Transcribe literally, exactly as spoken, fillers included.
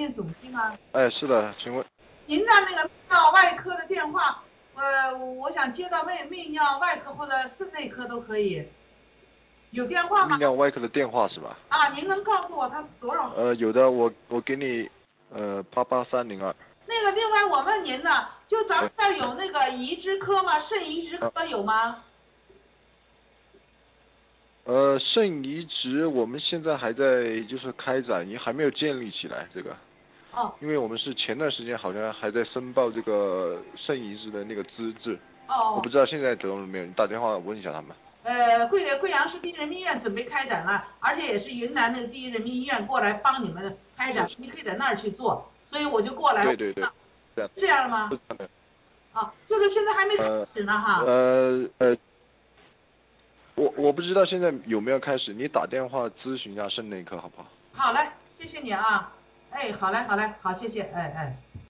院总机吗？ 哎，是的，请问。 您的那个泌尿外科的电话，呃，我想接到泌泌尿外科或者肾内科都可以，有电话吗？ 泌尿外科的电话是吧？ 啊，您能告诉我他多少？ 呃，有的，我我给你，呃，八八三零二。 那个，另外我问您呢，就咱们这儿有那个移植科吗？肾移植科有吗？ 呃，肾移植我们现在还在就是开展，也还没有建立起来这个。 哦。 因为我们是前段时间好像还在申报这个肾移植的那个资质。 哦。 我不知道现在得了没有，你打电话问一下他们。 呃，贵贵阳市第一人民医院准备开展了，而且也是云南那个第一人民医院过来帮你们开展，你可以在那儿去做，所以我就过来。 对对对。这样。 这样吗？啊，就是现在还没开始呢哈。 呃呃，我我不知道现在有没有开始，你打电话咨询一下肾内科好不好？ 好嘞，谢谢你啊。哎，好嘞好嘞，好谢谢，哎哎。